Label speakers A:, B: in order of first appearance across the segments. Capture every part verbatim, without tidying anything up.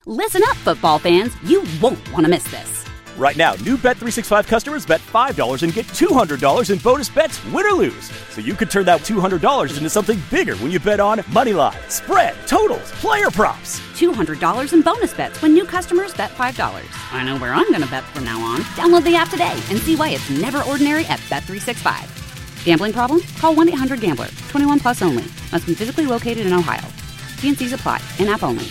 A: Listen up, football fans. You won't want to miss this.
B: Right now, new Bet three sixty-five customers bet five dollars and get two hundred dollars in bonus bets, win or lose. So you could turn that two hundred dollars into something bigger when you bet on money line, spread, totals, player props.
A: two hundred dollars in bonus bets when new customers bet five dollars. I know where I'm going to bet from now on. Download the app today and see why it's never ordinary at Bet three sixty-five. Gambling problem? Call one eight hundred gambler. twenty-one plus only. Must be physically located in Ohio. T and C's apply. In-app only.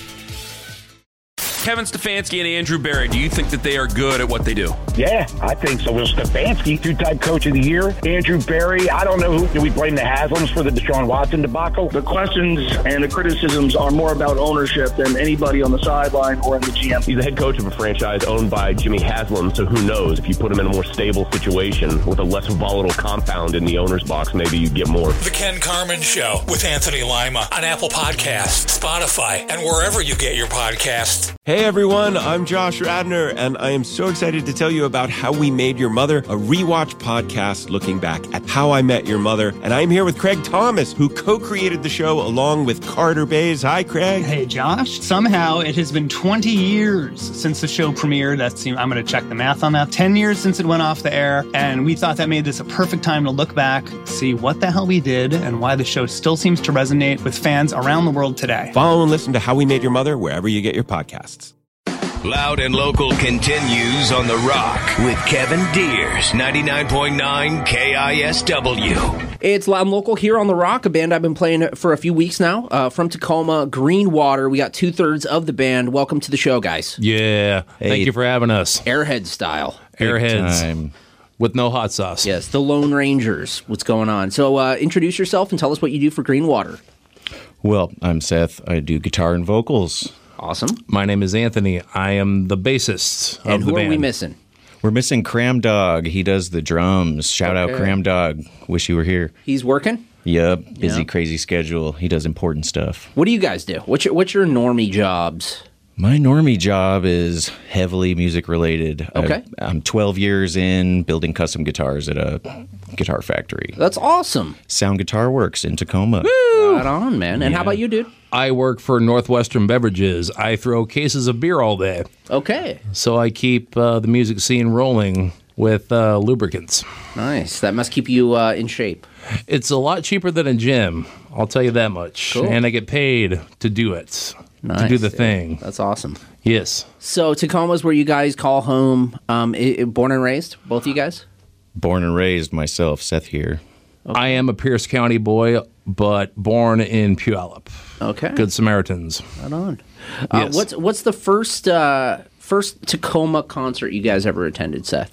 C: Kevin Stefanski and Andrew Berry, do you think that they are good at what they do?
D: Yeah, I think so. Well, Stefanski, two-time coach of the year. Andrew Berry, I don't know who. Do we blame the Haslams for the Deshaun Watson debacle?
E: The questions and the criticisms are more about ownership than anybody on the sideline or in the G M.
F: He's the head coach of a franchise owned by Jimmy Haslam, so who knows? If you put him in a more stable situation with a less volatile compound in the owner's box, maybe you get more.
G: The Ken Carman Show with Anthony Lima on Apple Podcasts, Spotify, and wherever you get your podcasts.
H: Hey everyone, I'm Josh Radner, and I am so excited to tell you about How We Made Your Mother, a rewatch podcast looking back at How I Met Your Mother. And I'm here with Craig Thomas, who co-created the show along with Carter Bays. Hi, Craig.
I: Hey, Josh. Somehow it has been twenty years since the show premiered. That's, I'm going to check the math on that. ten years since it went off the air, and we thought that made this a perfect time to look back, see what the hell we did, and why the show still seems to resonate with fans around the world today.
H: Follow and listen to How We Made Your Mother wherever you get your podcasts.
J: Loud and Local continues on The Rock with Kevin Deers, ninety-nine point nine K I S W.
K: It's Loud and Local here on The Rock, a band I've been playing for a few weeks now. Uh, from Tacoma, Greenwater. We got two-thirds of the band. Welcome to the show, guys.
L: Yeah. Hey. Thank you for having us.
K: Airhead style.
L: Airheads. Time. With no hot sauce.
K: Yes, the Lone Rangers. What's going on? So uh, introduce yourself and tell us what you do for Greenwater.
M: Well, I'm Seth. I do guitar and vocals.
K: Awesome.
L: My name is Anthony. I am the bassist of
K: and
L: the band.
K: And who are we missing?
M: We're missing Cram Dog. He does the drums. Shout okay. out Cram Dog. Wish you were here.
K: He's working?
M: Yep. Busy,
K: yep.
M: crazy schedule. He does important stuff.
K: What do you guys do? What's your, what's your normie jobs?
M: My normie job is heavily music related.
K: Okay.
M: I, I'm twelve years in building custom guitars at a guitar factory.
K: That's awesome.
M: Sound Guitar Works in Tacoma.
K: Woo! Right on, man. And
L: yeah.
K: how about you, dude?
L: I work for Northwestern Beverages. I throw cases of beer all day.
K: Okay.
L: So I keep uh, the music scene rolling with uh, lubricants.
K: Nice. That must keep you uh, in shape.
L: It's a lot cheaper than a gym. I'll tell you that much.
K: Cool.
L: And I get paid to do it.
K: Nice.
L: To do the thing.
K: Yeah, that's awesome.
L: Yes.
K: So Tacoma's where you guys call home. Um, it, it, born and raised, both of you guys?
M: Born and raised myself, Seth here.
L: Okay. I am a Pierce County boy, but born in Puyallup.
K: Okay.
L: Good Samaritans.
K: Right on. Uh,
L: yes.
K: What's what's the first uh, first Tacoma concert you guys ever attended, Seth?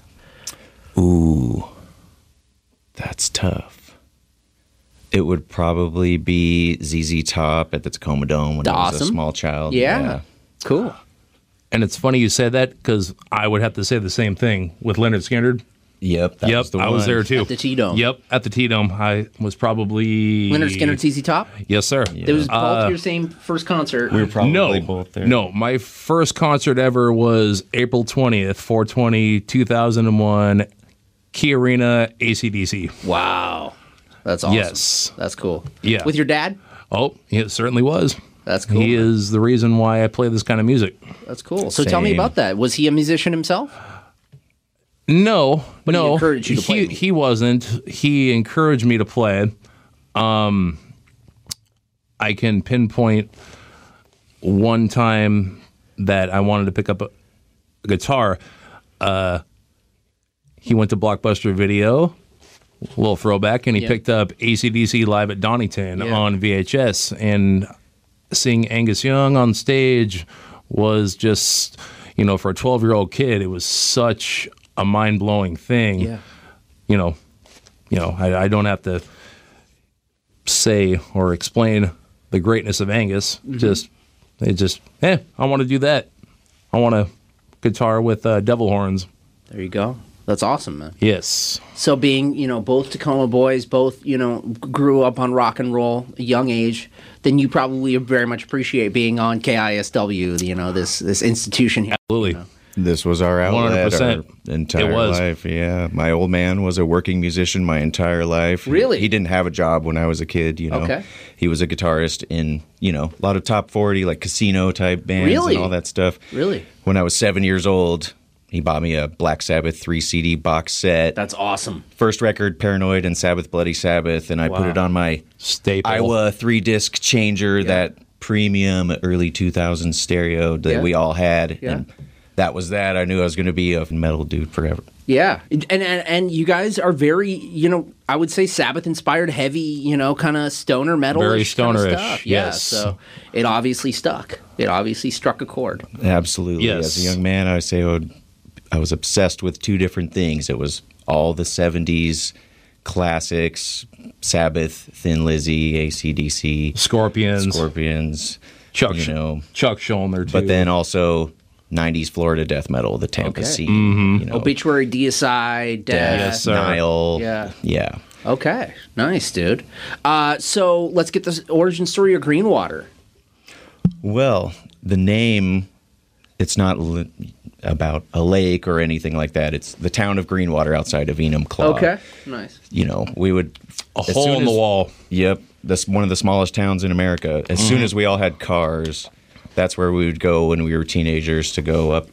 M: Ooh, that's tough. It would probably be Z Z Top at the Tacoma Dome when
K: awesome.
M: I was a small child.
K: Yeah.
M: yeah.
K: Cool.
L: And it's funny you said that because I would have to say the same thing with Leonard Skinner.
M: Yep, that
L: yep,
M: was the
L: I
M: one.
L: was there too.
K: At the T-Dome.
L: Yep, at the T-Dome. I was probably...
K: Leonard Skinner, Z Z Top?
L: Yes, sir.
K: Yeah. It was both
L: uh,
K: your same first concert.
M: We were probably
L: no,
M: both there.
L: No, my first concert ever was April twentieth, four twenty, two thousand one, Key Arena, A C D C.
K: Wow. That's awesome.
L: Yes.
K: That's cool.
L: Yeah.
K: With your dad?
L: Oh, it certainly was.
K: That's cool.
L: He man. is the reason why I play this kind of music.
K: That's cool. So
M: Same.
K: tell me about that. Was he a musician himself?
L: No,
K: but
L: no.
K: He encouraged you to play.
L: He, he wasn't. He encouraged me to play. Um, I can pinpoint one time that I wanted to pick up a, a guitar. Uh, he went to Blockbuster Video, a little throwback, and he
K: yeah.
L: picked up A C D C Live at Donington
K: yeah.
L: on V H S. And seeing Angus Young on stage was just, you know, for a twelve-year-old kid, it was such a mind-blowing thing.
K: Yeah.
L: You know, you know, I, I don't have to say or explain the greatness of Angus. Mm-hmm. Just, it just, eh, I want to do that. I want a guitar with uh, devil horns.
K: There you go. That's awesome, man.
L: Yes.
K: So being, you know, both Tacoma boys, both, you know, grew up on rock and roll, a young age, then you probably very much appreciate being on K I S W, you know, this this institution here.
L: Absolutely.
K: You know?
M: This was our outlet
L: one hundred percent.
M: our entire
L: It was.
M: life. Yeah, my old man was a working musician my entire life.
K: Really?
M: He didn't have a job when I was a kid. You know,
K: Okay.
M: he was a guitarist in you know a lot of top forty like casino type bands
K: Really?
M: and all that stuff.
K: Really?
M: When I was seven years old, he bought me a Black Sabbath three C D box set.
K: That's awesome.
M: First record, Paranoid and Sabbath Bloody Sabbath, and I put
K: Wow.
M: it on my
L: Staple.
M: Iowa three disc changer, that premium early two thousands stereo that
K: Yeah.
M: we all had.
K: Yeah.
M: And that was that. I knew I was going to be a metal dude forever.
K: Yeah, and, and and you guys are very, you know, I would say Sabbath inspired, heavy, you know, kind of stoner metal,
L: Very
K: kind of
L: stonerish,
K: stuff. Yeah,
L: yes.
K: so it obviously stuck. It obviously struck a chord.
M: Absolutely.
L: Yes.
M: As a young man, I would say I, would, I was obsessed with two different things. It was all the seventies classics, Sabbath, Thin Lizzy, A C D C,
L: Scorpions,
M: Scorpions,
L: Chuck,
M: you know,
L: Chuck Schuldiner, too.
M: but then also nineties Florida death metal, the Tampa
K: Okay.
M: scene.
L: Mm-hmm.
M: You know,
K: Obituary, Deicide, Death.
M: Death,
L: Yes, sir.
M: Nile.
K: Yeah.
M: Yeah.
K: Okay, nice, dude. Uh, so let's get the origin story of Greenwater.
M: Well, the name, it's not li- about a lake or anything like that. It's the town of Greenwater outside of Enumclaw.
K: Okay, nice.
M: You know, we would...
L: A
M: as
L: hole
M: soon
L: in the
M: as-
L: wall.
M: Yep. That's one of the smallest towns in America. As soon
L: Mhm.
M: as we all had cars, that's where we would go when we were teenagers to go up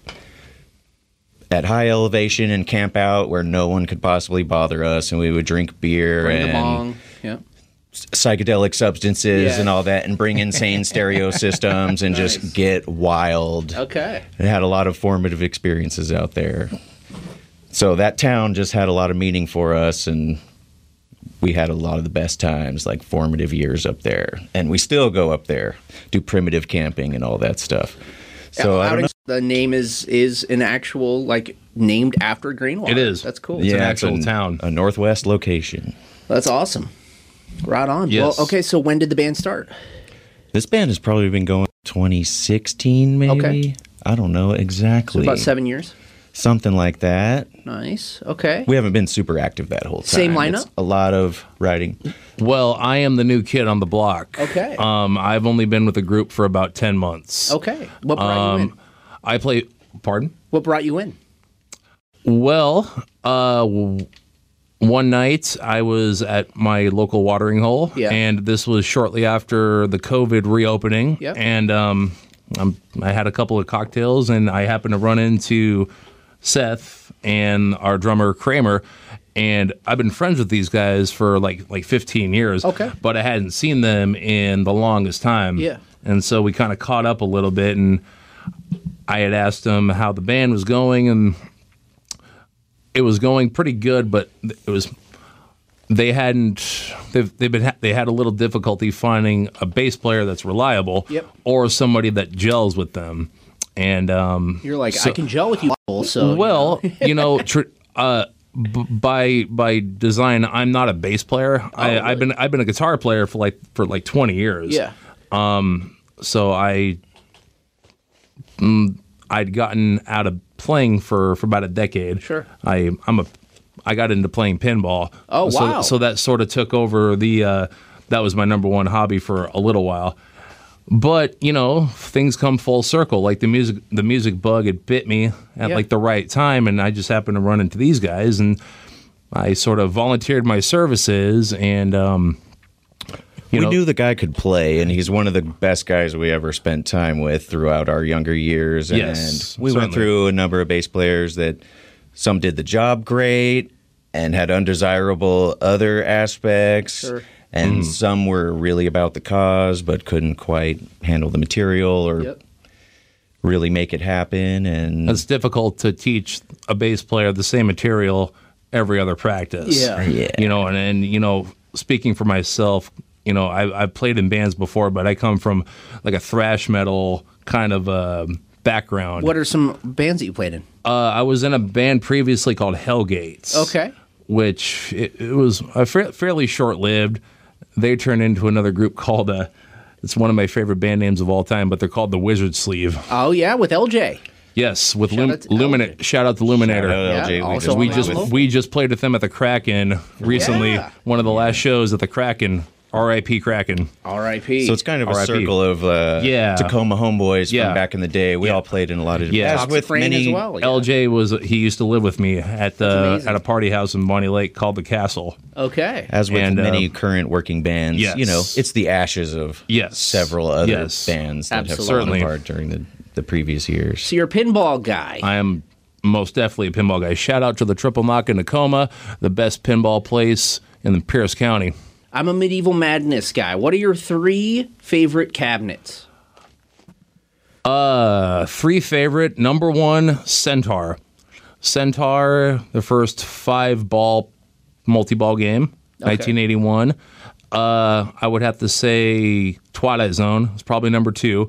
M: at high elevation and camp out where no one could possibly bother us, and we would drink beer
K: Bring the
M: and
K: bong. Yeah.
M: psychedelic substances
K: Yeah.
M: and all that, and bring insane stereo systems and
K: Nice.
M: just get wild.
K: Okay.
M: I had a lot of formative experiences out there. So that town just had a lot of meaning for us, and we had a lot of the best times, like formative years up there. And we still go up there, do primitive camping and all that stuff. So I
K: Out
M: don't
K: in-
M: know.
K: the name is is an actual like named after Greenwater.
L: It is.
K: That's cool.
L: It's an
M: Yeah,
L: actual
M: an-
L: town.
M: A Northwest location.
K: That's awesome. Right on.
L: Yes.
K: Well, okay. So when did the band start?
M: This band has probably been going twenty sixteen, maybe.
K: Okay.
M: I don't know
K: So
M: exactly.
K: about seven years.
M: Something like that.
K: Nice. Okay.
M: We haven't been super active that whole time.
K: Same lineup?
M: It's a lot of writing.
L: Well, I am the new kid on the block.
K: Okay.
L: Um, I've only been with the group for about ten months.
K: Okay. What brought you in?
L: Um, I play. Pardon?
K: What brought you in?
L: Well, uh, w- one night I was at my local watering hole,
K: Yeah.
L: and this was shortly after the COVID reopening.
K: Yep.
L: And um, I'm, I had a couple of cocktails, and I happened to run into Seth and our drummer Kramer. And I've been friends with these guys for like like fifteen years.
K: Okay.
L: But I hadn't seen them in the longest time.
K: Yeah.
L: And so we kind of caught up a little bit, and I had asked them how the band was going, and it was going pretty good, but it was they hadn't they've, they've been they had a little difficulty finding a bass player that's reliable,
K: Yep.
L: or somebody that gels with them. And um,
K: You're like,
L: so-
K: I can gel with you. So
L: well, you know, tr- uh, b- by by design, I'm not a bass player. I, I've been I've been a guitar player for like for like twenty years.
K: Yeah.
L: Um. So I, mm, I'd gotten out of playing for, for about a decade.
K: Sure.
L: I I'm a I got into playing pinball.
K: Oh,
L: so,
K: wow.
L: So that sort of took over the. Uh, that was my number one hobby for a little while. But you know, things come full circle. Like the music, the music bug had bit me at
K: Yeah.
L: like the right time, and I just happened to run into these guys, and I sort of volunteered my services, and um, you
M: we
L: know,
M: knew the guy could play, and he's one of the best guys we ever spent time with throughout our younger years. And
L: Yes,
M: we went
L: certainly.
M: through a number of bass players that some did the job great and had undesirable other aspects.
K: Sure.
M: And
L: Mm.
M: some were really about the cause, but couldn't quite handle the material or
K: Yep.
M: really make it happen. And
L: it's difficult to teach a bass player the same material every other practice.
K: Yeah.
M: Yeah.
L: You know, and, and you know, speaking for myself, you know, I, I've played in bands before, but I come from like a thrash metal kind of uh, background.
K: What are some bands that you played in?
L: Uh, I was in a band previously called Hellgates.
K: Okay.
L: Which it, it was a fa- fairly short-lived. They turned into another group called, uh, it's one of my favorite band names of all time, but they're called the Wizard Sleeve.
K: Oh yeah, with L J.
L: Yes, with
K: Shout
L: Lum-
K: out to
L: Luminate. Shout out to Luminator.
M: Shout out L J.
K: Yeah,
M: We
K: also
M: just-
L: we
K: on
L: just
K: the envelope.
L: we just played with them at the Kraken recently.
K: Yeah.
L: One of the last shows at the Kraken R I P Kraken.
K: R I P
M: So it's kind of a
L: R I P
M: circle of uh,
L: Yeah.
M: Tacoma homeboys
L: Yeah.
M: from back in the day. We all played in a lot of
L: Yeah.
M: as with many.
K: as well. Yeah.
L: L J was he used to live with me at the
K: amazing.
L: at a party house in Bonnie Lake called the Castle.
K: Okay.
M: As with
L: And, uh,
M: many current working bands,
L: yes.
M: you know, it's the ashes of
L: Yes.
M: several other
L: Yes.
M: bands that
K: Absolutely.
M: have fallen
L: Certainly.
M: apart during the, the previous years.
K: So you're a pinball guy.
L: I am most definitely a pinball guy. Shout out to the Triple Knock in Tacoma, the best pinball place in Pierce County.
K: I'm a Medieval Madness guy. What are your three favorite cabinets?
L: Uh, three favorite. Number one, Centaur. Centaur, the first five ball multi-ball game,
K: Okay.
L: nineteen eighty-one. Uh, I would have to say Twilight Zone. It's probably number two.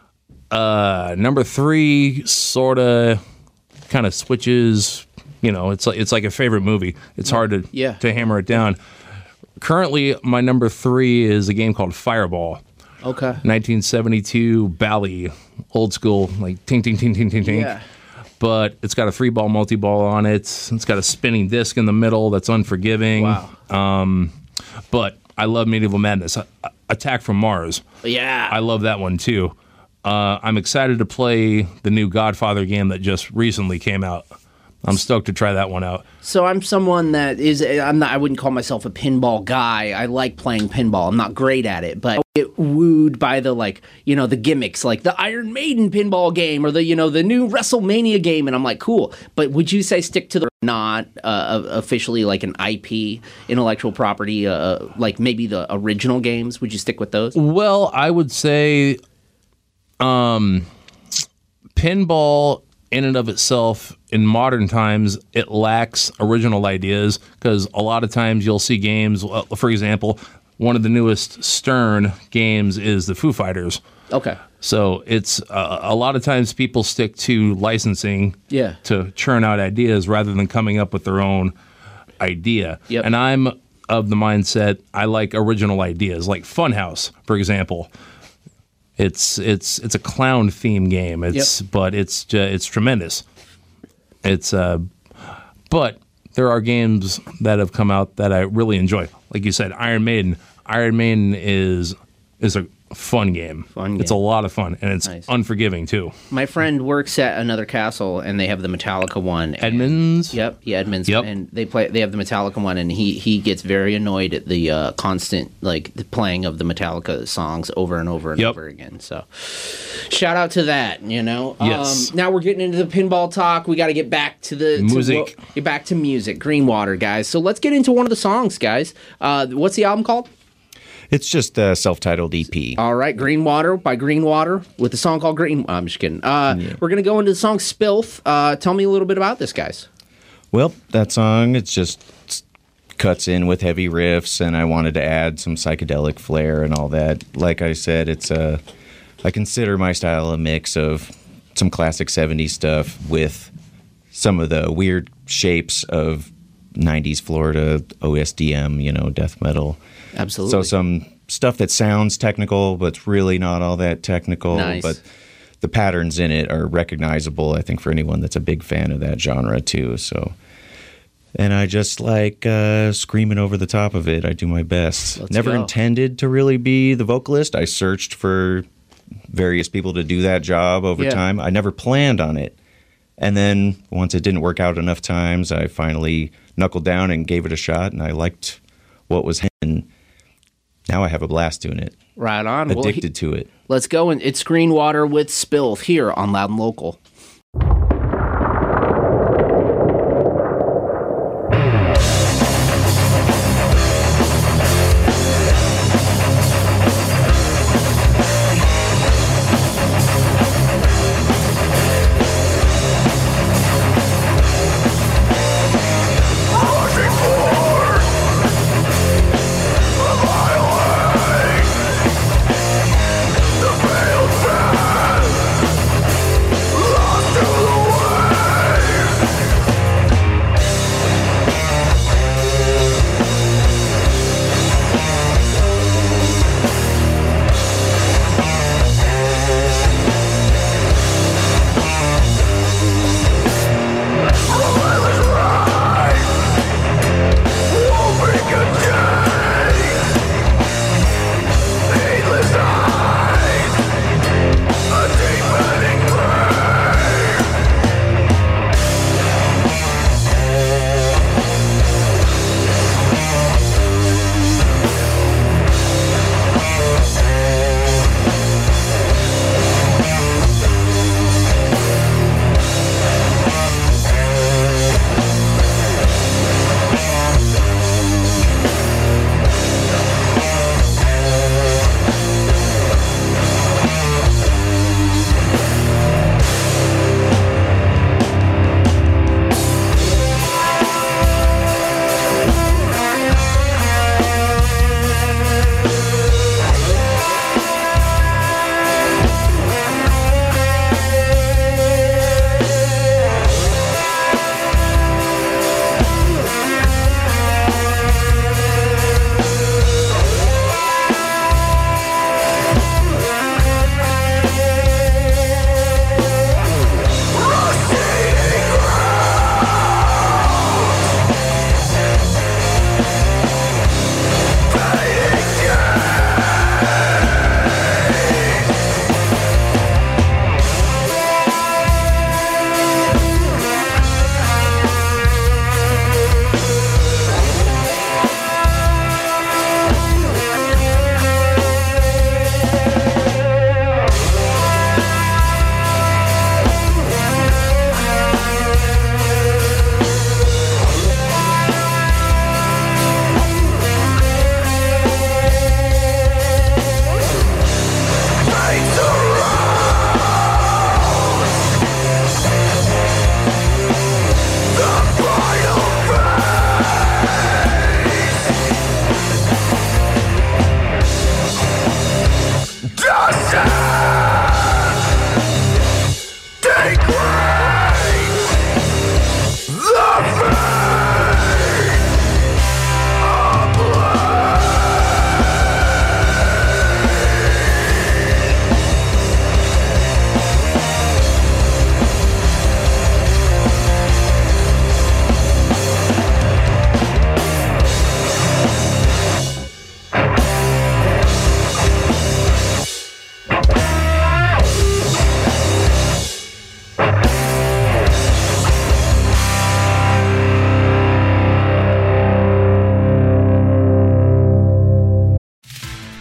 L: Uh, number three, sort of, kind of switches. You know, it's like it's like a favorite movie. It's hard to
K: Yeah.
L: to hammer it down. Currently, my number three is a game called Fireball.
K: Okay.
L: nineteen seventy-two Bally, old school, like ting ting ting ting ting ting.
K: Yeah.
L: But it's got a three ball multi ball on it. It's got a spinning disc in the middle that's unforgiving.
K: Wow.
L: Um, but I love Medieval Madness. Uh, Attack from Mars.
K: Yeah.
L: I love that one too. Uh, I'm excited to play the new Godfather game that just recently came out. I'm stoked to try that one out.
K: So I'm someone that is I'm not I wouldn't call myself a pinball guy. I like playing pinball. I'm not great at it, but I get wooed by the like, you know, the gimmicks like the Iron Maiden pinball game or the, you know, the new WrestleMania game and I'm like, cool. But would you say stick to the not uh, officially like an I P, intellectual property, uh, like maybe the original games? Would you stick with those?
L: Well, I would say um, pinball in and of itself, in modern times, it lacks original ideas because a lot of times you'll see games, uh, for example, one of the newest Stern games is the Foo Fighters.
K: Okay.
L: So it's uh, a lot of times people stick to licensing
K: Yeah.
L: to churn out ideas rather than coming up with their own idea.
K: Yep.
L: And I'm of the mindset I like original ideas, like Funhouse, for example. It's it's it's a clown theme game. It's
K: Yep.
L: but it's ju- it's tremendous. It's uh, but there are games that have come out that I really enjoy. Like you said, Iron Maiden. Iron Maiden is is a fun game.
K: Fun
L: It's
K: game.
L: a lot of fun, and it's
K: Nice.
L: unforgiving too.
K: My friend works at another castle, and they have the Metallica one. and-
L: Edmonds.
K: Yep, yeah, Edmonds.
L: Yep.
K: And they play. They have the Metallica one, and he he gets very annoyed at the uh, constant like the playing of the Metallica songs over and over and
L: Yep.
K: over again. So, shout out to that. You know.
L: Yes.
K: Um, now we're getting into the pinball talk. We got to get back to the to
L: Music.
K: what- get back to music. Greenwater, guys. So let's get into one of the songs, guys. Uh, what's the album called?
M: It's just a self-titled E P.
K: All right, Greenwater by Greenwater with a song called Green. I'm just kidding. Uh, We're gonna go into the song Spilth. Uh, tell me a little bit about this, guys.
M: Well, that song, it's just cuts in with heavy riffs, and I wanted to add some psychedelic flair and all that. Like I said, it's a, I consider my style a mix of some classic seventies stuff with some of the weird shapes of nineties Florida O S D M, you know, death metal.
K: Absolutely.
M: So some stuff that sounds technical, but it's really not all that technical.
K: Nice.
M: But the patterns in it are recognizable, I think, for anyone that's a big fan of that genre, too. So, and I just like uh, screaming over the top of it. I do my best.
K: Let's
M: Never
K: go.
M: intended to really be the vocalist. I searched for various people to do that job over
K: Yeah.
M: time. I never planned on it. And then once it didn't work out enough times, I finally knuckled down and gave it a shot, and I liked what was happening. Now I have a blast doing it.
K: Right on. Well,
M: Addicted
K: he-
M: to it.
K: Let's go. And it's Greenwater with Spilth here on Loud and Local.
N: The veiled man,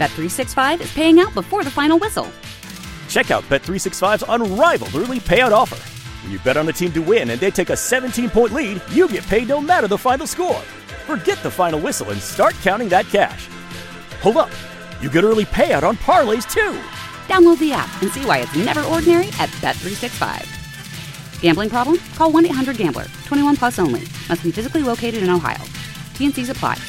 A: Bet three sixty-five is paying out before the final whistle.
B: Check out Bet three sixty-five's unrivaled early payout offer. When you bet on a team to win and they take a seventeen-point lead, you get paid no matter the final score. Forget the final whistle and start counting that cash. Hold up. You get early payout on parlays, too.
A: Download the app and see why it's never ordinary at Bet three sixty-five. Gambling problem? Call one eight hundred gambler. twenty-one plus only. Must be physically located in Ohio. T N Cs apply.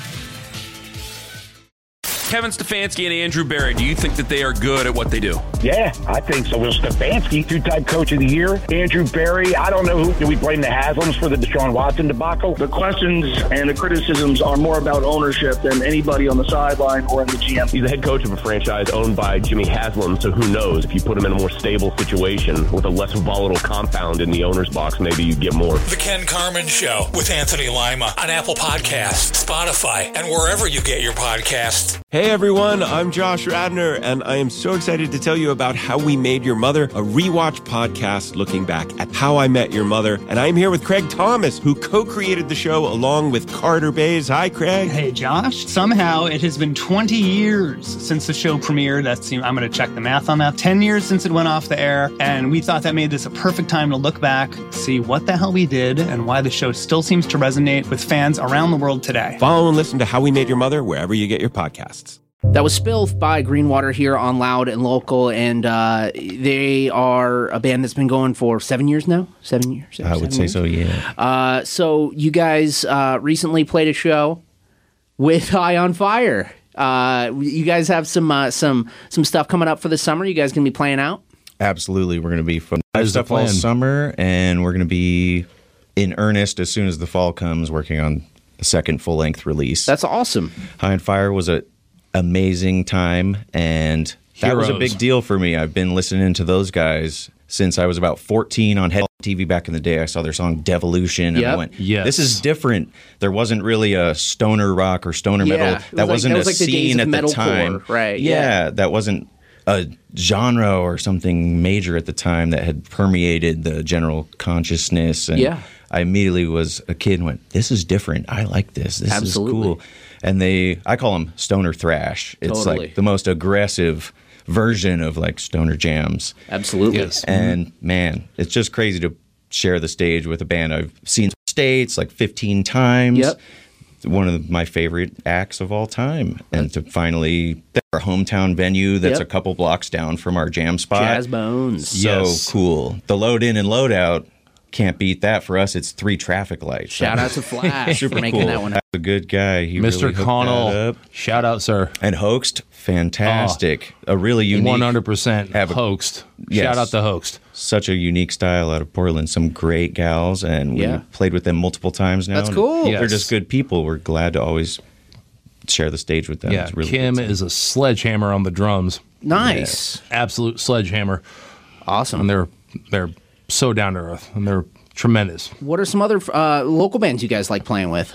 C: Kevin Stefanski and Andrew Berry, do you think that they are good at what they do?
D: Yeah, I think so. Will Stefanski, two-time coach of the year. Andrew Berry, I don't know who. Do we blame the Haslams for the Deshaun Watson debacle?
E: The questions and the criticisms are more about ownership than anybody on the sideline or in the G M.
F: He's the head coach of a franchise owned by Jimmy Haslam, so who knows? If you put him in a more stable situation with a less volatile compound in the owner's box, maybe you get more.
G: The Ken Carman Show with Anthony Lima on Apple Podcasts, Spotify, and wherever you get your podcasts.
H: Hey everyone, I'm Josh Radner, and I am so excited to tell you about How We Made Your Mother, a rewatch podcast looking back at How I Met Your Mother. And I'm here with Craig Thomas, who co-created the show along with Carter Bays. Hi, Craig.
I: Hey, Josh. Somehow it has been twenty years since the show premiered. That's, I'm going to check the math on that. ten years since it went off the air, and we thought that made this a perfect time to look back, see what the hell we did, and why the show still seems to resonate with fans around the world today.
H: Follow and listen to How We Made Your Mother wherever you get your podcasts.
K: That was Spill by Greenwater here on Loud and Local, and uh, they are a band that's been going for seven years now? Seven years?
M: I would say
K: years?
M: so, yeah.
K: Uh, so you guys uh, recently played a show with High on Fire. Uh, you guys have some uh, some some stuff coming up for the summer. You guys going to be playing out?
M: Absolutely. We're going to be fun
L: There's
M: stuff
L: the
M: all
L: plan.
M: summer, and we're going to be in earnest as soon as the fall comes, working on the second full-length release.
K: That's awesome.
M: High on Fire was a amazing time, and that was a
L: Heroes.
M: big deal for me. I've been listening to those guys since I was about fourteen on Head T V back in the day. I saw their song Devolution, and
K: Yep.
M: I went,
L: Yes.
M: this is different. There wasn't really a stoner rock or stoner
K: Yeah,
M: metal.
K: it was
M: That
K: like-
M: wasn't
K: that was
M: a
K: like the days
M: scene
K: of
M: at the
K: metalcore,
M: time.
K: right,
M: Yeah,
K: yeah.
M: that wasn't a genre or something major at the time that had permeated the general consciousness. And
K: Yeah.
M: I immediately was a kid and went, this is different. I like this. This
K: Absolutely.
M: is cool. And they, I call them stoner thrash. It's
K: Totally.
M: like the most aggressive version of like stoner jams.
K: Absolutely.
L: Yes.
M: And man, it's just crazy to share the stage with a band I've seen States like fifteen times.
K: Yep.
M: One of my favorite acts of all time. And to finally, our hometown venue that's
K: Yep.
M: a couple blocks down from our jam spot.
K: Jazz Bones.
M: So
L: Yes.
M: cool. The load in and load out, can't beat that. For us, it's three traffic lights.
K: Shout out to Flash
M: Super
K: for making
M: cool.
K: that one.
M: That's a good guy. He
L: Mister
M: really hooked that
L: Connell,
M: up.
L: shout out, sir.
M: And Hoaxed, fantastic. a really unique,
L: one hundred percent
M: have a-
L: hoaxed.
M: Yes.
L: Shout out to Hoaxed.
M: such a unique style out of Portland. Some great gals, and we
K: Yeah.
M: played with them multiple times now.
K: That's
M: and
K: cool.
M: They're
L: Yes.
M: just good people. We're glad to always share the stage with them.
L: Yeah,
M: It's really
L: Kim
M: good
L: is a sledgehammer on the drums.
K: Nice.
L: Absolute sledgehammer.
K: Awesome.
L: And they're they're so down to earth, and they're tremendous.
K: What are some other uh, local bands you guys like playing with?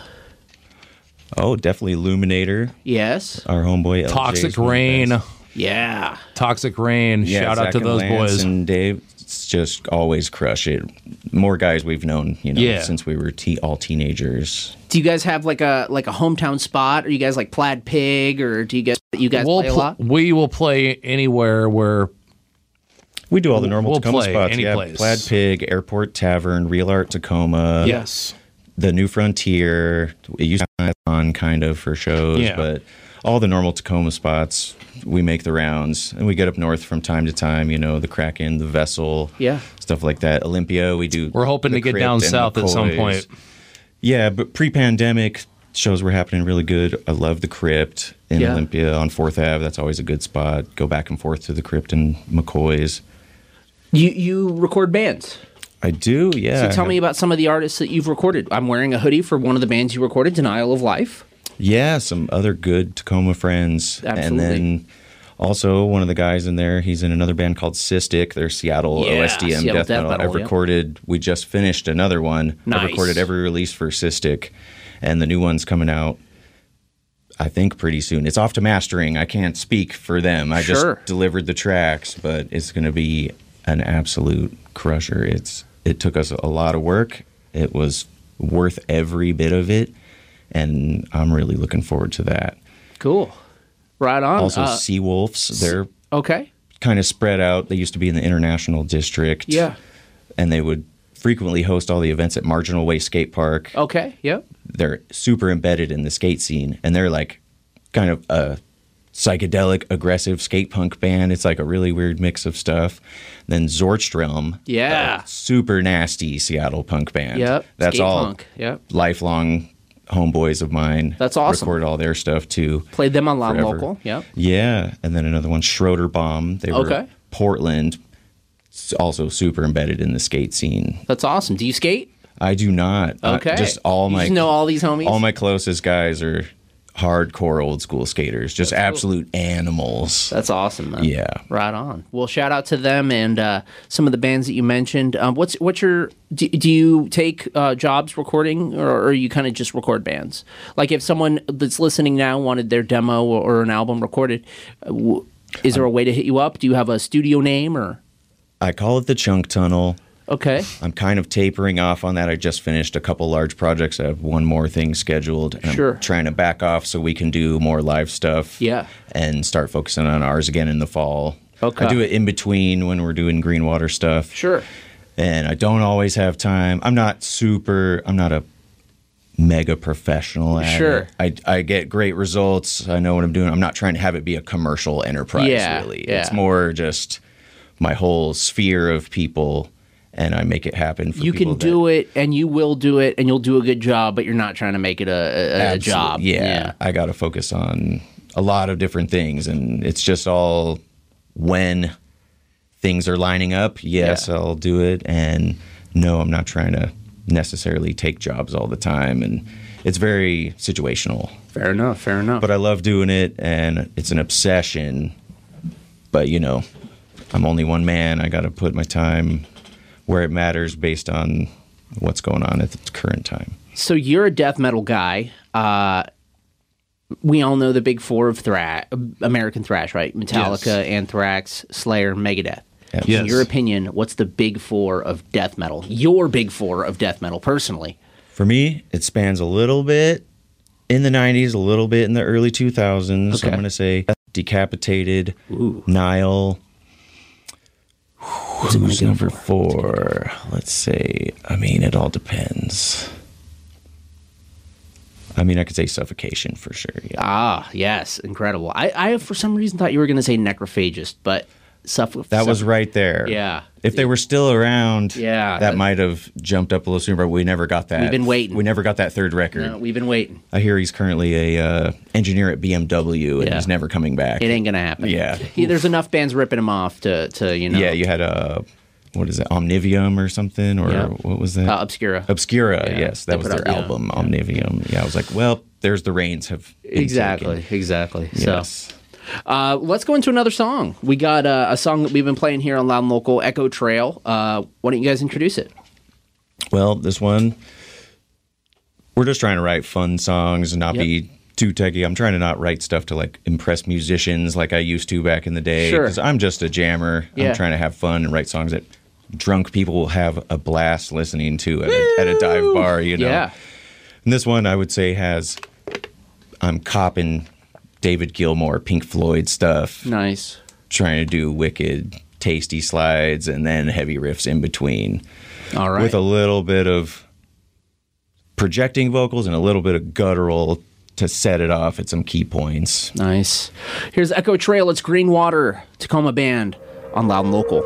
M: Oh, definitely Illuminator.
K: Yes.
M: Our homeboy L J's
L: Toxic
M: one of the
L: Rain.
M: best.
K: Yeah.
L: Toxic Rain.
M: Yeah,
L: Shout out
M: Zach
L: to
M: and
L: those
M: Lance
L: boys.
M: and Dave. It's just always crush it. More guys we've known, you know,
L: Yeah.
M: since we were te- all teenagers.
K: Do you guys have like a like a hometown spot? Are you guys like Plaid Pig, or do you guys you guys
L: We'll
K: play a
L: pl-
K: lot?
L: We will play anywhere where
M: We do all the normal
L: We'll
M: Tacoma
L: play
M: spots.
L: any
M: Yeah,
L: place.
M: Plaid Pig, Airport Tavern, Real Art Tacoma.
L: yes,
M: The New Frontier. It used to be on kind of for shows,
L: Yeah.
M: but all the normal Tacoma spots, we make the rounds. And we get up north from time to time, you know, the Kraken, the Vessel,
K: Yeah.
M: stuff like that. Olympia, we do.
L: we're hoping
M: the
L: to get
M: Crypt
L: down
M: and
L: south at some
M: McCoy's.
L: point.
M: Yeah, but pre-pandemic, shows were happening really good. I love the Crypt in
K: Yeah.
M: Olympia on fourth Avenue. That's always a good spot. Go back and forth to the Crypt and McCoy's.
K: You you record bands.
M: I do, yeah.
K: So tell me about some of the artists that you've recorded. I'm wearing a hoodie for one of the bands you recorded, Denial of Life.
M: Yeah, some other good Tacoma friends.
K: Absolutely.
M: And then also one of the guys in there, he's in another band called Cystic. They're Seattle
K: Yeah,
M: O S D M
K: Seattle
M: death,
K: death
M: metal.
K: metal,
M: I've
K: yeah.
M: recorded, we just finished another one.
K: Nice.
M: I've recorded every release for Cystic, and the new one's coming out, I think, pretty soon. It's off to mastering. I can't speak for them. I
K: Sure.
M: just delivered the tracks, but it's going to be an absolute crusher. It's It took us a lot of work. It was worth every bit of it, and I'm really looking forward to that.
K: Cool. Right on.
M: Also,
K: Uh,
M: Seawolves. They're
K: okay.
M: kind of spread out. They used to be in the International District.
K: Yeah.
M: And they would frequently host all the events at Marginal Way Skate Park.
K: Okay, yep.
M: They're super embedded in the skate scene, and they're like kind of a psychedelic, aggressive skate punk band. It's like a really weird mix of stuff. Then Zortstrom.
K: Yeah.
M: Super nasty Seattle punk band.
K: Yep.
M: That's
K: skate
M: all
K: punk. Yep.
M: lifelong homeboys of mine.
K: That's awesome.
M: Recorded all their stuff too.
K: Played them on Loud
M: forever.
K: Local. Yep.
M: Yeah. And then another one, Schroeder Bomb. They were
K: Okay.
M: Portland. Also super embedded in the skate scene.
K: That's awesome. Do you skate?
M: I do not. Uh,
K: Okay.
M: just all
K: You
M: my
K: just know all these homies?
M: All my closest guys are hardcore old school skaters. Just absolute animals.
K: That's awesome, man.
M: Yeah.
K: Right on. Well, shout out to them and uh, some of the bands that you mentioned. Um, what's what's your do, do you take uh, jobs recording, or, or you kind of just record bands? Like if someone that's listening now wanted their demo or, or an album recorded, uh, w- is there a way to hit you up? Do you have a studio name or?
M: I call it the Chunk Tunnel.
K: Okay.
M: I'm kind of tapering off on that. I just finished a couple large projects. I have one more thing scheduled. And
K: Sure.
M: I'm trying to back off so we can do more live stuff.
K: Yeah.
M: And start focusing on ours again in the fall.
K: Okay.
M: I do it in between when we're doing Greenwater stuff.
K: Sure.
M: And I don't always have time. I'm not super, I'm not a mega professional at
K: Sure.
M: it. I, I get great results. I know what I'm doing. I'm not trying to have it be a commercial enterprise,
K: Yeah,
M: really.
K: yeah.
M: It's more just my whole sphere of people, and I make it happen for
K: You
M: people
K: can do it, and you will do it, and you'll do a good job, but you're not trying to make it a, a, a job.
M: Yeah,
K: yeah.
M: I got to focus on a lot of different things, and it's just all when things are lining up. Yes,
K: Yeah.
M: I'll do it, and no, I'm not trying to necessarily take jobs all the time, and it's very situational.
K: Fair enough, fair enough.
M: But I love doing it, and it's an obsession. But you know, I'm only one man. I got to put my time where it matters based on what's going on at the current time.
K: So you're a death metal guy. Uh, we all know the big four of thrash, American thrash, right? Metallica,
L: Yes.
K: Anthrax, Slayer, Megadeth.
M: Yes.
K: In your opinion, what's the big four of death metal? Your big four of death metal, personally.
M: For me, it spans a little bit in the nineties, a little bit in the early two thousands.
K: Okay.
M: I'm going to say Decapitated,
K: Ooh.
M: Nile.
K: What's it gonna
M: Who's
K: go
M: number
K: for?
M: four? Let's say, I mean, it all depends. I mean, I could say Suffocation for sure. Yeah.
K: Ah, yes, incredible. I, I for some reason thought you were going to say Necrophagist, but Suff-
M: That was
K: Suff-
M: right there.
K: Yeah.
M: If they were still around,
K: Yeah,
M: that
K: that-
M: might have jumped up a little sooner, but we never got that.
K: We've been waiting.
M: We never got that third record.
K: No, we've been waiting.
M: I hear he's currently a uh, engineer at B M W, and
K: Yeah.
M: he's never coming back.
K: It ain't going to happen.
M: Yeah.
K: He, there's enough bands ripping him off to, to you know.
M: Yeah, you had a, what is it, Omnivium or something? Or
K: Yeah.
M: what was that?
K: Uh, Obscura.
M: Obscura,
K: Yeah,
M: yes.
K: they
M: That was
K: put
M: their
K: out- yeah,
M: album, Omnivium. Yeah, I was like, well, there's the reins have been
K: Exactly,
M: taken.
K: exactly.
M: Yes.
K: So, uh, let's go into another song. We got uh, a song that we've been playing here on Loud and Local, Echo Trail. Uh, why don't you guys introduce it?
M: Well, this one, we're just trying to write fun songs and not
K: Yep.
M: be too techy. I'm trying to not write stuff to like impress musicians like I used to back in the day.
K: Sure.
M: Because I'm just a jammer.
K: Yeah.
M: I'm trying to have fun and write songs that drunk people will have a blast listening to at a, at a dive bar, you know?
K: Yeah.
M: And this one I would say has, I'm copping David Gilmour, Pink Floyd stuff.
K: Nice.
M: Trying to do wicked, tasty slides and then heavy riffs in between.
K: All right.
M: With a little bit of projecting vocals and a little bit of guttural to set it off at some key points.
K: Nice. Here's Echo Trail. It's Greenwater, Tacoma Band on Loud and Local.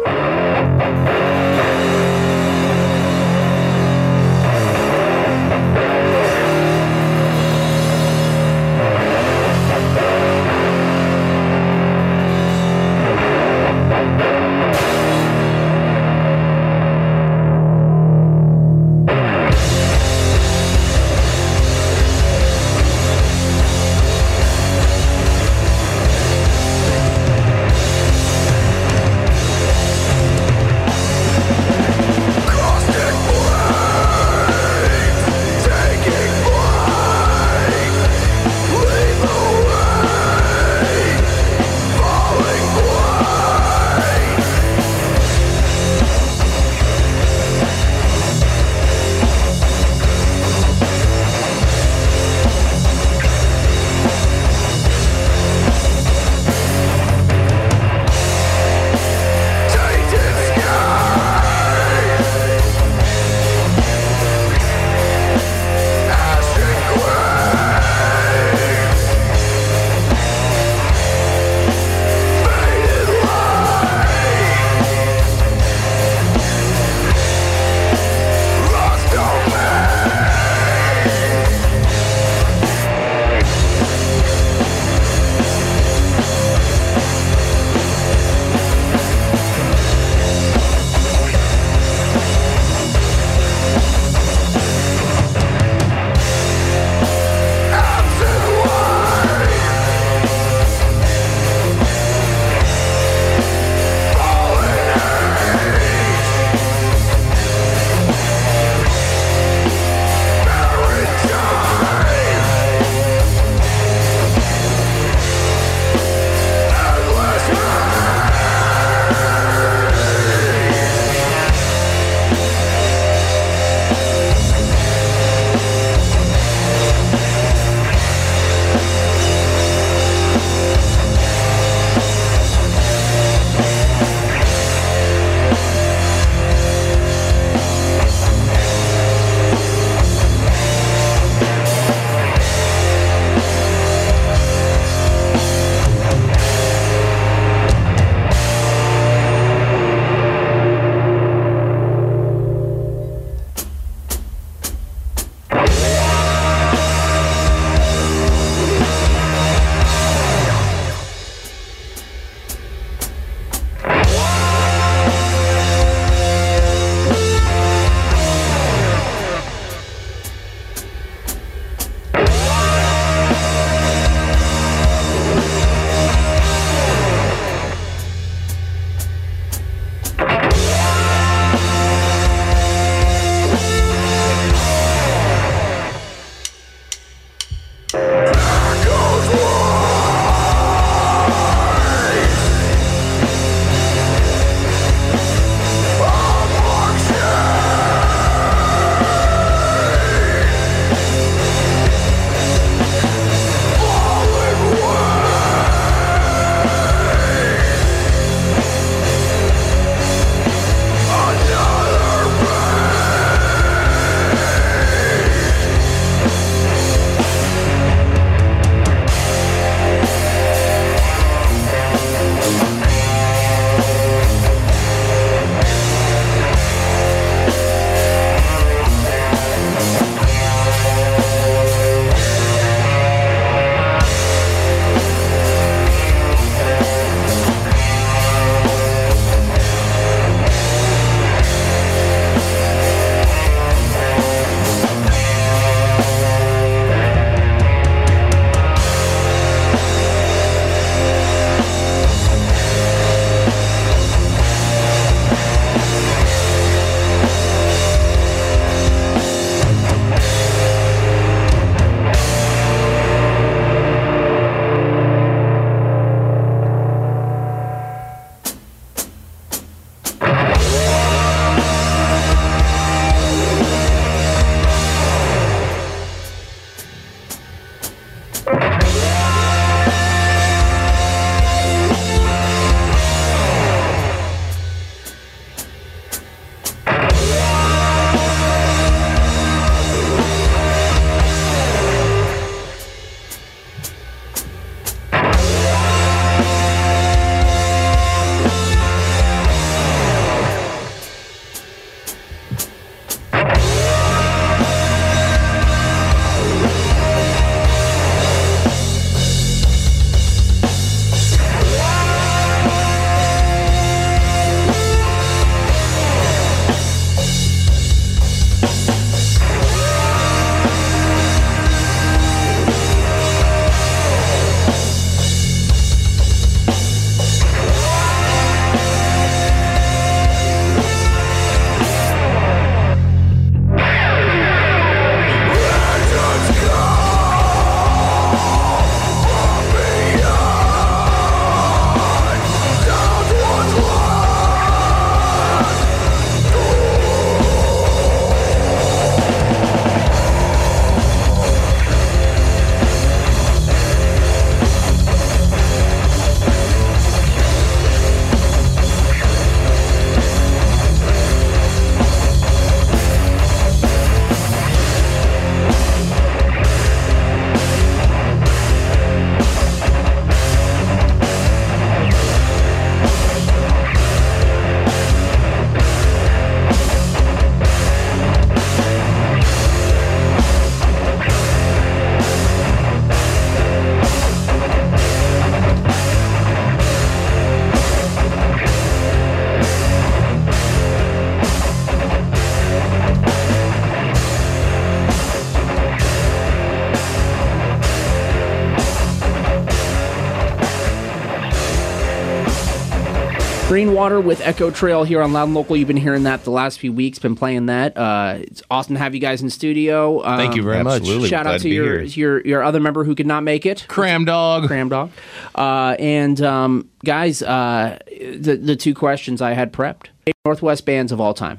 K: Greenwater with Echo Trail here on Loud and Local. You've been hearing that the last few weeks, been playing that. Uh, it's awesome to have you guys in studio. Um,
L: Thank you very much.
M: Absolutely.
K: Shout
M: Glad
K: out to
M: to be
K: your,
M: here.
K: your your other member who could not make it.
L: Cram Dog.
K: Cram Dog. Uh, and um, guys, uh, the, the two questions I had prepped. Northwest bands of all time.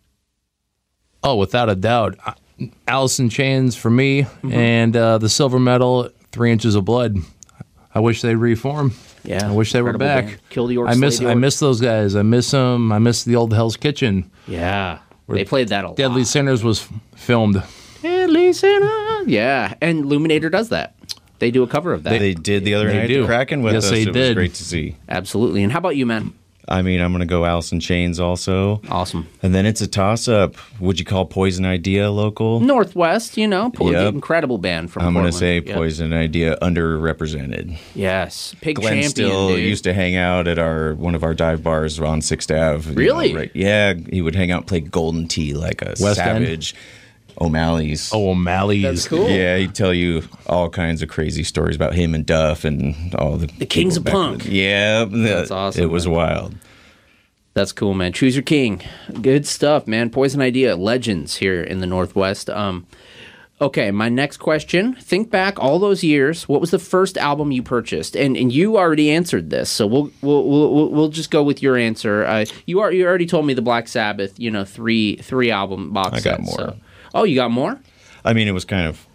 L: Oh, without a doubt. Alice in Chains for me,
K: Mm-hmm.
L: and uh, the Silver Medal, Three Inches of Blood. I wish they'd reform.
K: Yeah,
L: I wish they were
K: incredible
L: back.
K: band. Kill the Orcs,
L: I miss
K: Slay the
L: I
K: Orcs.
L: miss those guys. I miss them. I miss the old Hell's Kitchen.
K: Yeah, they played that a lot.
L: Deadly Sinners was filmed.
K: Deadly Sinner. Yeah, and Luminator does that. They do a cover of that.
M: They did the other
L: They
M: night.
L: do.
M: Kraken with
L: Yes,
M: us.
L: they
M: it was
L: did.
M: great to see.
K: Absolutely. And how about you, man?
M: I mean, I'm going to go Alice in Chains also.
K: Awesome.
M: And then it's a toss-up. Would you call Poison Idea local?
K: Northwest, you know, po-
M: Yep.
K: incredible band from
M: I'm going to
K: Portland.
M: say
K: Yep.
M: Poison Idea underrepresented.
K: Yes. Pig
M: Glenn
K: Champion,
M: still
K: dude.
M: used to hang out at our one of our dive bars on sixth Avenue. you know,
K: Really?
M: right- Yeah, he would hang out and play Golden Tee like a
L: West End?
M: savage. O'Malley's.
L: Oh, O'Malley's.
K: That's cool.
M: Yeah, he'd tell you all kinds of crazy stories about him and Duff and all the
K: The Kings
M: people
K: of
M: back
K: Punk.
M: then. Yeah,
K: That's awesome,
M: It was
K: man.
M: wild.
K: That's cool, man. Choose your king. Good stuff, man. Poison Idea, legends here in the Northwest. Um, okay, my next question. Think back all those years. What was the first album you purchased? And and you already answered this, so we'll we'll we'll, we'll- we'll just go with your answer. Uh, you are you already told me the Black Sabbath, you know, three three album box
M: I got
K: set,
M: more.
K: so- Oh, you got more?
M: I mean, it was kind of.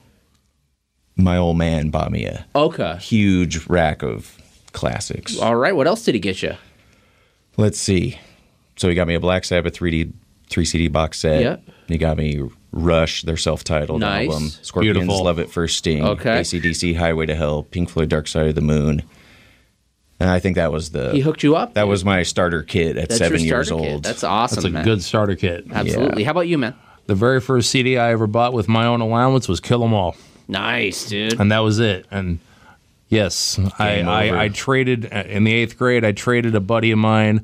M: My old man bought me a
K: Okay.
M: huge rack of classics.
K: All right. What else did he get you?
M: Let's see. So he got me a Black Sabbath three D three C D box set.
K: Yeah.
M: He got me Rush, their self-titled
K: Nice.
M: album. Scorpions,
L: Beautiful.
M: Love at First Sting.
K: Okay.
M: A C D C, Highway to Hell. Pink Floyd, Dark Side of the Moon. And I think that was the.
K: He hooked you up?
M: That was my starter kit at
K: That's
M: seven
K: your
M: years
K: starter kit.
M: old.
K: That's awesome,
L: That's a
K: man.
L: good starter kit.
K: Absolutely. How about you, man?
L: The very first C D I ever bought with my own allowance was Kill 'Em All.
K: Nice, dude.
L: And that was it. And yes, I,
M: Game over.
L: I, I traded in the eighth grade. I traded a buddy of mine,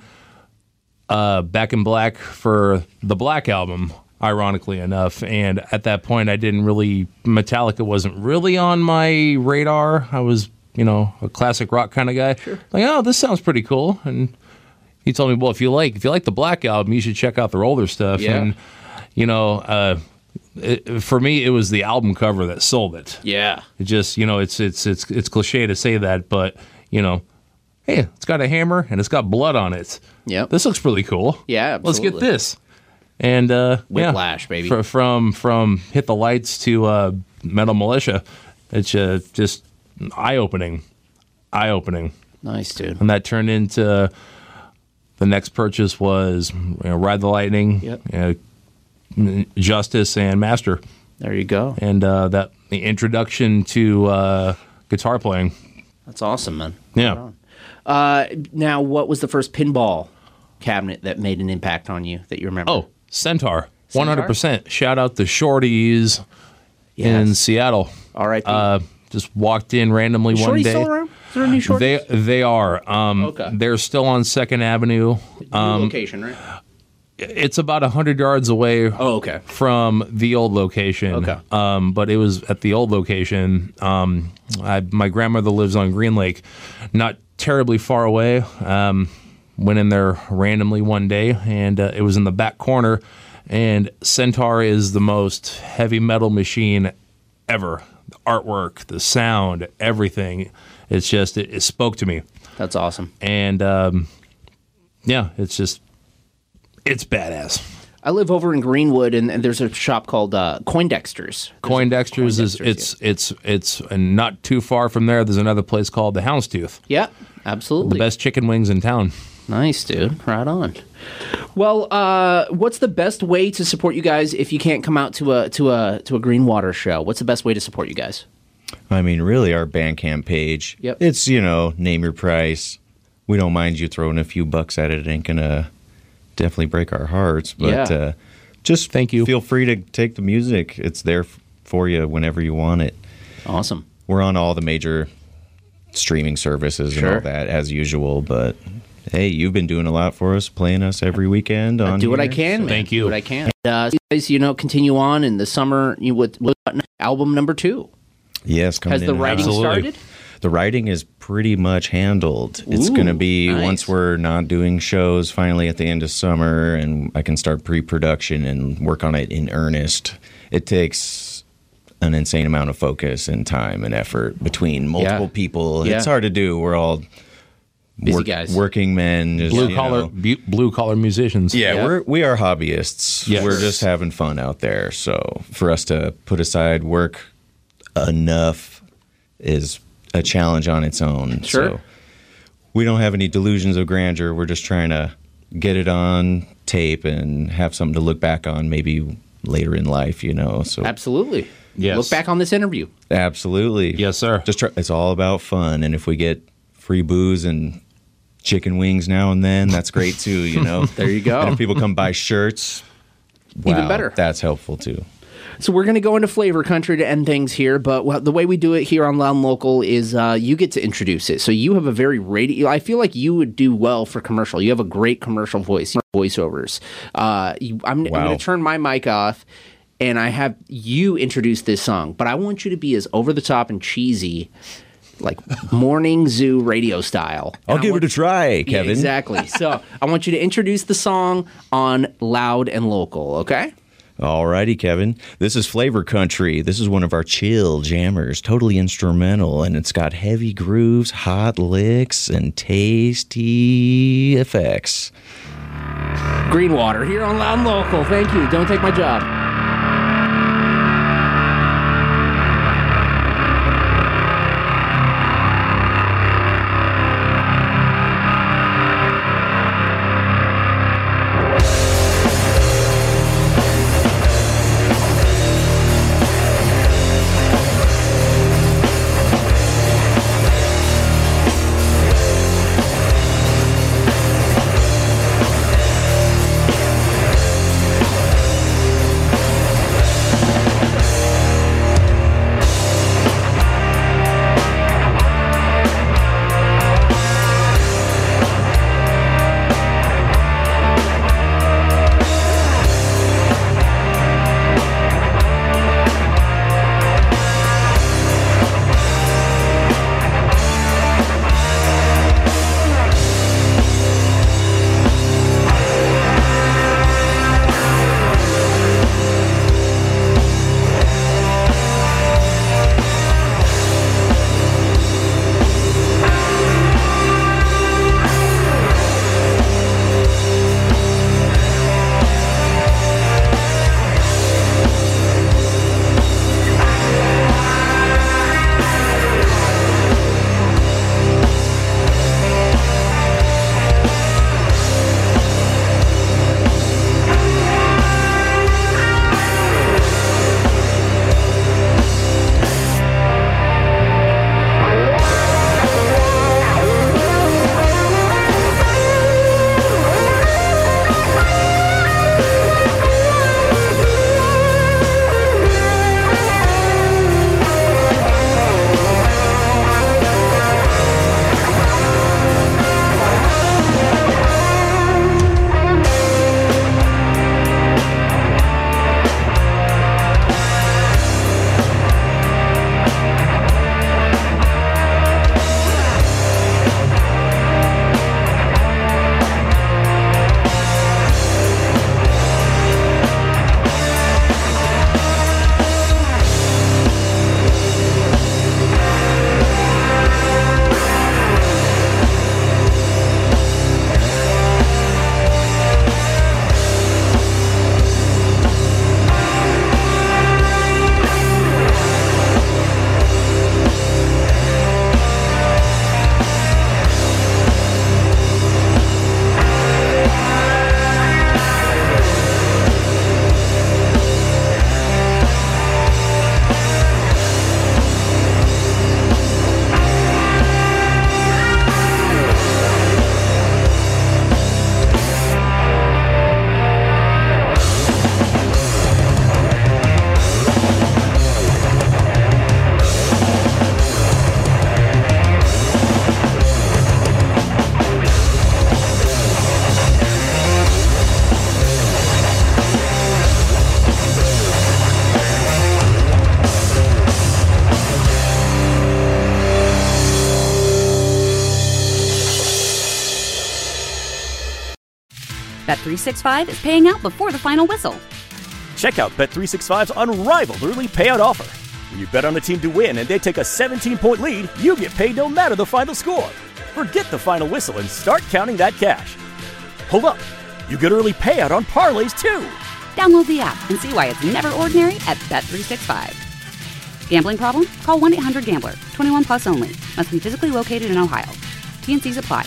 L: uh, Back in Black, for the Black album. Ironically enough, and at that point, I didn't really Metallica wasn't really on my radar. I was, you know, a classic rock kind of guy. Sure. Like, oh, this sounds pretty cool. And he told me, well, if you like, if you like the Black album, you should check out their older stuff.
K: Yeah.
L: And you know, uh, it, for me, it was the album cover that sold it.
K: Yeah.
L: It just, you know, it's it's it's it's cliche to say that, but you know, hey, it's got a hammer and it's got blood on it.
K: Yep.
L: This looks really cool.
K: Yeah,
L: Let's get
K: absolutely.
L: this. And uh,
K: Whiplash,
L: yeah,
K: baby.
L: fr- from from Hit the Lights to uh, Metal Militia, it's uh, just eye opening, eye opening.
K: Nice, dude.
L: And that turned into the next purchase was you know, Ride the Lightning,
K: Yep.
L: uh, Justice, and Master.
K: There you go.
L: And uh, that the introduction to uh, guitar playing.
K: That's awesome, man.
L: Yeah.
K: Uh, now, what was the first pinball cabinet that made an impact on you that you remember?
L: Oh, Centaur, one hundred percent. Shout out to Shorty's in
K: Yes.
L: Seattle.
K: All right.
L: Uh, just walked in randomly one
K: Shorty
L: day.
K: still around? Is there a new Shorty?
L: They they are. Um,
K: Okay.
L: They're still on Second Avenue.
K: New
L: Um,
K: location, right?
L: it's about a hundred yards away.
K: Oh, okay.
L: From the old location.
K: Okay.
L: Um, but it was at the old location. Um, I, my grandmother lives on Green Lake, not terribly far away. Um, went in there randomly one day, and uh, it was in the back corner. And Centaur is the most heavy metal machine ever. The artwork, the sound, everything. It's just it, it spoke to me.
K: That's awesome.
L: And um, yeah, it's just it's badass.
K: I live over in Greenwood, and, and there's a shop called uh, Coindexter's.
L: Coindexter's is it's it's it's and not too far from there. There's another place called the Houndstooth.
K: Yeah, absolutely.
L: The best chicken wings in town.
K: Nice, dude. Right on. Well, uh, what's the best way to support you guys if you can't come out to a to a to a Greenwater show? What's the best way to support you guys?
M: I mean, really, our Bandcamp page.
K: Yep.
M: It's, you know, name your price. We don't mind you throwing a few bucks at it. It ain't going to definitely break our hearts. But
K: Yeah.
M: uh, just
L: Thank you.
M: feel free to take the music. It's there f- for you whenever you want it.
K: Awesome.
M: We're on all the major streaming services and
K: Sure.
M: all that, as usual. But, hey, you've been doing a lot for us, playing us every weekend
K: I
M: on
K: do what I
M: here,
K: can,
M: so-
K: man.
L: Thank you.
K: Do what I can. And, uh, you guys, you know, continue on in the summer you with, with album number two.
M: Yes, coming
K: Has
M: in
K: the
M: and
K: writing
M: out.
L: Absolutely.
K: started?
M: the writing is pretty much handled. It's
K: Ooh,
M: going to be
K: nice.
M: once we're not doing shows finally at the end of summer and I can start pre-production and work on it in earnest. It takes an insane amount of focus and time and effort between multiple
K: Yeah.
M: people.
K: Yeah.
M: It's hard to do. We're all
K: Busy
M: work-
K: guys.
M: working men. Just,
L: Blue
M: you
L: collar,
M: know.
L: bu- blue collar musicians.
M: Yeah,
K: Yeah.
M: we're we are hobbyists.
L: Yes.
M: We're just having fun out there. So for us to put aside work enough is a challenge on its own.
K: Sure.
M: So we don't have any delusions of grandeur. We're just trying to get it on tape and have something to look back on maybe later in life, you know. So
K: Absolutely.
L: Yes.
K: Look back on this interview.
M: absolutely.
L: Yes, sir.
M: Just try, it's all about fun, and if we get free booze and chicken wings now and then, that's great too, you know.
K: There you go.
M: And if people come buy shirts,
K: Even
M: wow,
K: better.
M: That's helpful too.
K: So we're going to go into flavor country to end things here, but well, the way we do it here on Loud and Local is uh, you get to introduce it. So you have a very radio. I feel like you would do well for commercial. You have a great commercial voice, voiceovers. Uh, you, I'm,
M: Wow.
K: I'm going to turn my mic off, and I have you introduce this song. But I want you to be as over the top and cheesy, like morning zoo radio style.
M: I'll
K: And I
M: give
K: want-
M: it a try,
K: Yeah,
M: Kevin.
K: exactly. So I want you to introduce the song on Loud and Local. Okay.
M: Alrighty, Kevin. This is Flavor Country. This is one of our chill jammers, totally instrumental, and it's got heavy grooves, hot licks, and tasty effects.
K: Greenwater here on Loud and Local. Thank you. Don't take my job.
A: three sixty-five is paying out before the final whistle.
B: Check out Bet three sixty-five's unrivaled early payout offer. When you bet on a team to win and they take a seventeen-point lead, you get paid no matter the final score. Forget the final whistle and start counting that cash. Hold up. You get early payout on parlays, too.
A: Download the app and see why it's never ordinary at Bet three sixty-five. Gambling problem? Call one eight hundred gambler. twenty-one plus only. Must be physically located in Ohio. T and C's apply.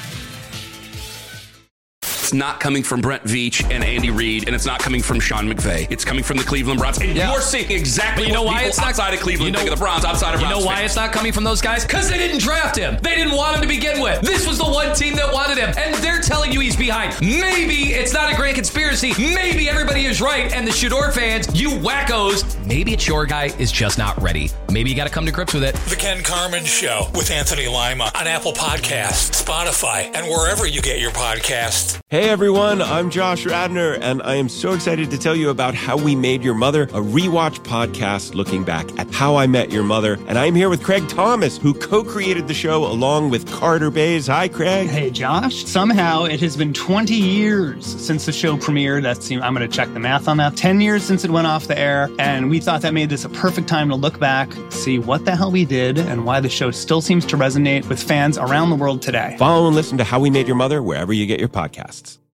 C: It's not coming from Brent Veach and Andy Reid, and it's not coming from Sean McVay. It's coming from the Cleveland Browns. And yeah. you're seeing exactly
N: you know
C: what
N: why
C: people
N: it's not,
C: outside of Cleveland you know, think of the Browns, outside of
N: You
C: Browns
N: know why
C: fans.
N: it's not coming from those guys? Because they didn't draft him. They didn't want him to begin with. This was the one team that wanted him, and they're telling you he's behind. Maybe it's not a great conspiracy. Maybe everybody is right, and the Shador fans, you wackos, maybe it's your guy is just not ready. Maybe you got to come to grips with it.
G: The Ken Carman Show with Anthony Lima on Apple Podcasts, Spotify, and wherever you get your podcasts.
H: Hey everyone, I'm Josh Radner, and I am so excited to tell you about How We Made Your Mother, a rewatch podcast looking back at How I Met Your Mother. And I'm here with Craig Thomas, who co-created the show along with Carter Bays. Hi, Craig.
I: Hey, Josh. Somehow it has been twenty years since the show premiered. That's, I'm going to check the math on that. ten years since it went off the air, and we thought that made this a perfect time to look back, see what the hell we did, and why the show still seems to resonate with fans around the world today.
H: Follow and listen to How We Made Your Mother wherever you get your podcasts.